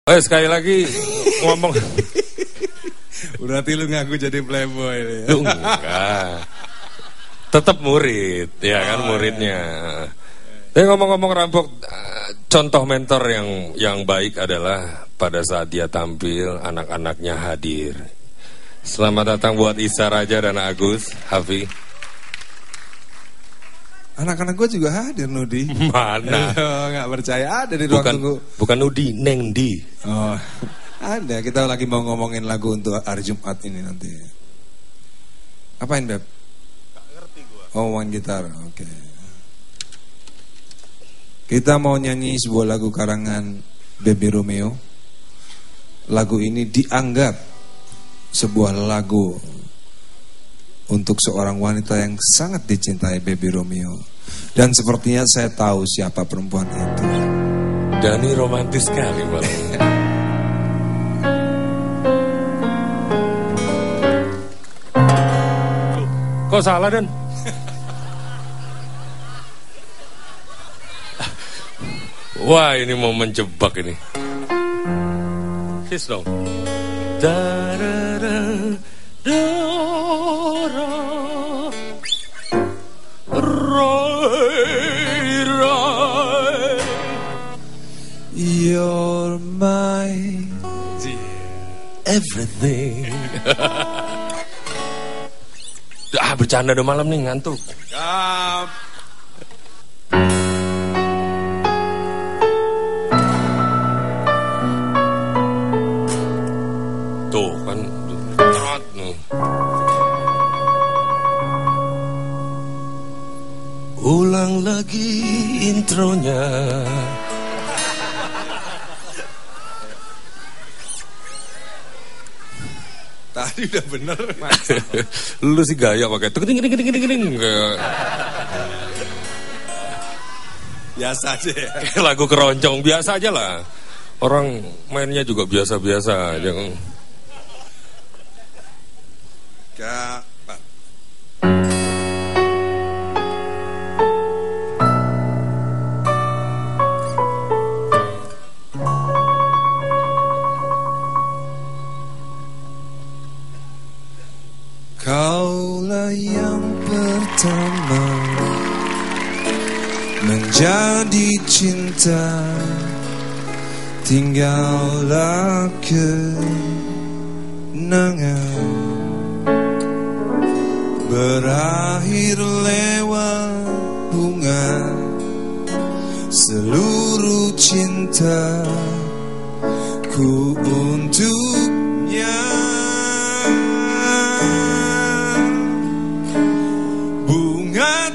Sekali lagi ngomong. Berarti lu ngaku jadi playboy nih. Lu enggak. Tetap murid, ya kan muridnya. Tapi ngomong-ngomong Rampok, contoh mentor yang baik adalah pada saat dia tampil, anak-anaknya hadir. Selamat datang buat Isa Raja dan Agus, Hafi. Anak-anak gue juga hadir, Nudi. Mana? Nggak percaya, ada di ruang tunggu. Bukan Nudi, Neng Di. Oh, ada. Kita lagi mau ngomongin lagu untuk hari Jumat ini nanti. Apain, Beb? Gak ngerti gue. Oh, main gitar, oke. Kita mau nyanyi sebuah lagu karangan Baby Romeo. Lagu ini dianggap sebuah lagu untuk seorang wanita yang sangat dicintai Baby Romeo. Dan sepertinya saya tahu siapa perempuan itu. Dani romantis sekali malam. Kok salah, Dan? Wah, ini mau menjebak ini. His dong. You're my everything. Bercanda udah malam nih, ngantuk. Tuh kan trot nih. Ulang lagi intronya. Tadi udah bener. Lu sih gaya pakai ting. Biasa aja ya. Lagu keroncong biasa aja lah. Orang mainnya juga biasa-biasa aja. Kaulah yang pertama menjadi cinta, tinggallah kenangan, berakhir lewat bunga, seluruh cinta ku untuknya. Bunga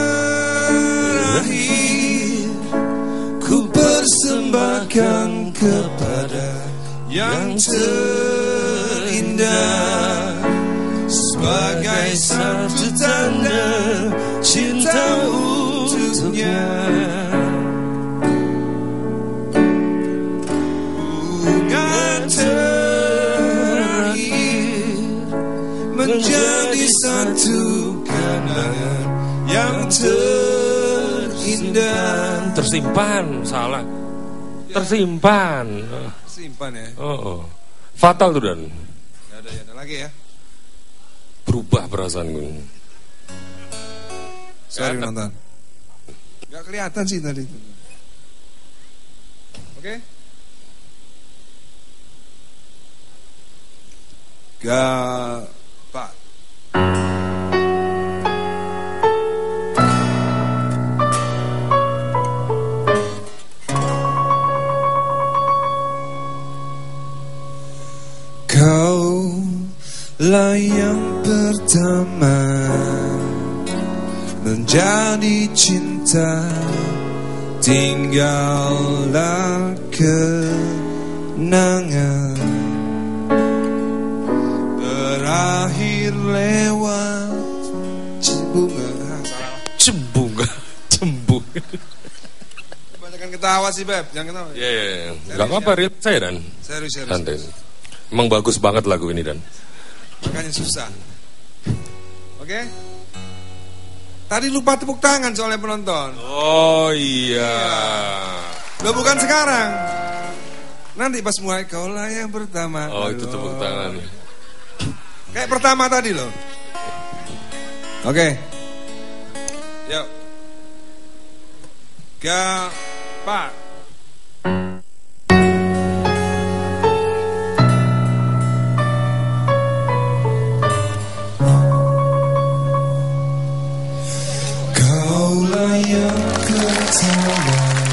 terakhir ku persembahkan kepada yang terindah, sebagai satu tanda cinta untuknya. Bunga terakhir menjadi satu kenangan yang terindah. Tersimpan, salah. Tersimpan. Simpan ya. Oh. Fatal tuh, Dan. Gak ada lagi ya. Berubah perasaan gue. Sorry nonton. Gak kelihatan sih tadi. Oke. Pak. Kaulah yang pertama menjadi cinta, tinggallah kenangan, berakhir lewat Cembunga. Banyakan ketawa sih, Beb. Jangan ketawa. Iya. Gak apa-apa, real saya, Dan. Serius. Santai. Emang bagus banget lagu ini, Dan. Makanya susah. Oke? Tadi lupa tepuk tangan soalnya penonton. Oh iya. Loh, bukan sekarang. Nanti pas mulai kaulah yang pertama. Oh, itu tepuk tangan. Kayak pertama tadi loh. Oke. Yuk. Pak. Kaulah yang pertama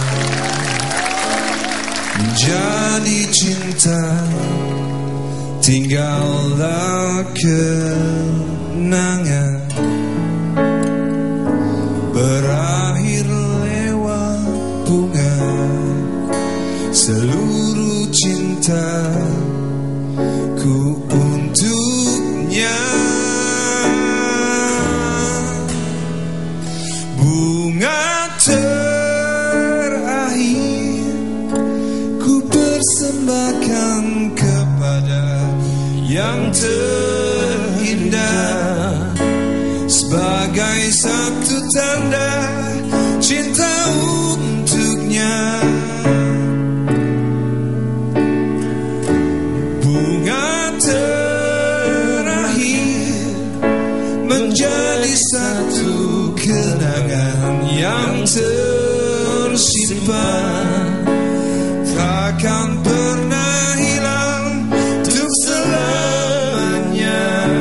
menjadi cinta, tinggallah kenangan, berakhir lewat bunga, seluruh cintaku untuknya. Bunga terakhir ku persembahkan kepada yang terindah, sebagai satu tanda cinta untuknya. Bunga terakhir menjadi satu kenangan yang tersimpan, takkan pernah hilang untuk selamanya.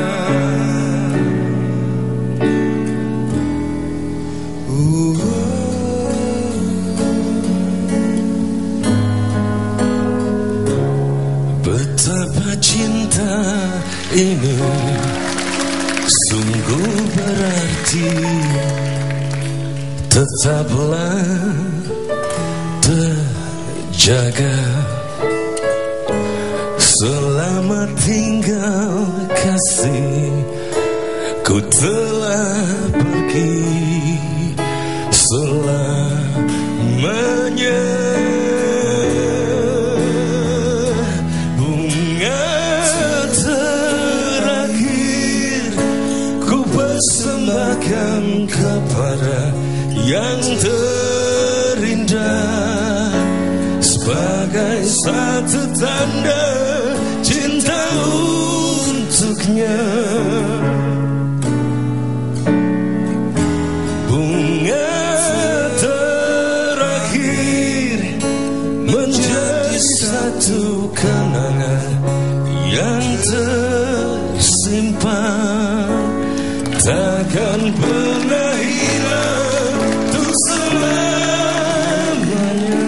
Betapa cinta ini sungguh berarti, tetaplah terjaga. Selamat tinggal kasih, ku telah pergi selamanya. Bunga terakhir ku persembahkan kepada yang terindah, sebagai satu tanda cinta untuknya. Bunga terakhir menjadi satu kenangan yang tersimpan, takkan pernah hilang untuk selamanya.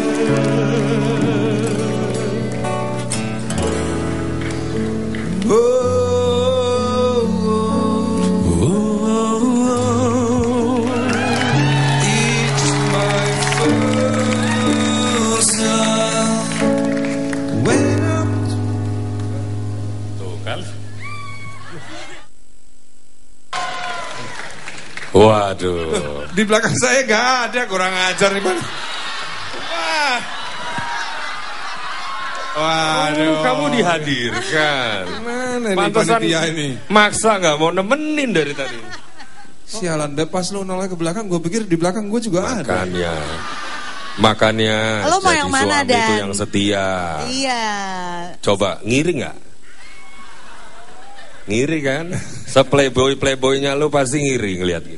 Oh, oh, oh, oh. It's my first love. When I'm... Tuh kan. Waduh. Di belakang saya nggak ada, kurang ajar nih Bang. Wah. Waduh. Kamu dihadirkan. Mana nih panitia ini? Maksa nggak mau nemenin dari tadi. Sialan deh, pas lu nolak ke belakang, gue pikir di belakang gue juga ada. Makanya lo mau yang mana, suami itu yang setia. Iya. Coba ngiri nggak? Ngiri kan? Seplayboy-playboynya lu pasti ngiri ngeliat.